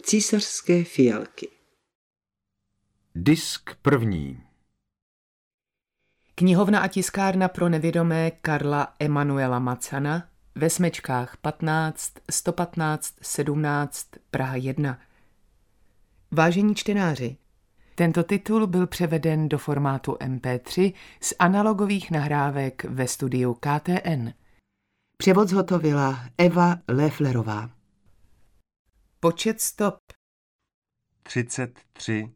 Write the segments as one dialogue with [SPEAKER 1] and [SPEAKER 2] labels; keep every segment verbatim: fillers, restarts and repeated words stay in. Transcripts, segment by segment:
[SPEAKER 1] Císařské fialky.
[SPEAKER 2] Disk první.
[SPEAKER 3] Knihovna a tiskárna pro nevědomé Karla Emanuela Macana ve Smečkách patnáct, sto patnáct, sedmnáct, Praha jedna. Vážení čtenáři, tento titul byl převeden do formátu em pé tři z analogových nahrávek ve studiu K T N.
[SPEAKER 1] Převod zhotovila Eva Léflerová.
[SPEAKER 3] Počet stop.
[SPEAKER 2] třicet tři.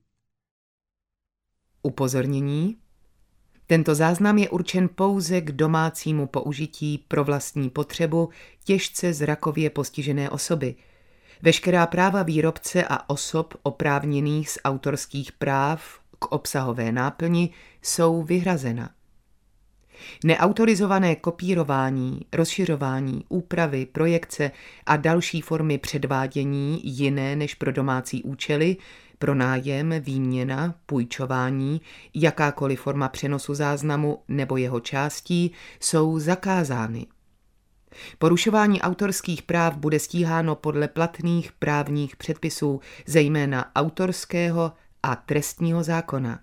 [SPEAKER 3] Upozornění. Tento záznam je určen pouze k domácímu použití pro vlastní potřebu těžce zrakově postižené osoby. Veškerá práva výrobce a osob oprávněných z autorských práv k obsahové náplni jsou vyhrazena. Neautorizované kopírování, rozšiřování, úpravy, projekce a další formy předvádění jiné než pro domácí účely, pronájem, výměna, půjčování, jakákoliv forma přenosu záznamu nebo jeho částí jsou zakázány. Porušování autorských práv bude stíháno podle platných právních předpisů, zejména autorského a trestního zákona.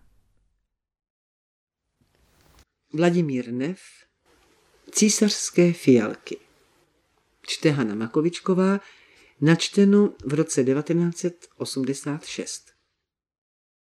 [SPEAKER 1] Vladimír Neff. Císařské fialky. Čte Hana Makovičková, načteno v roce devatenáct set osmdesát šest.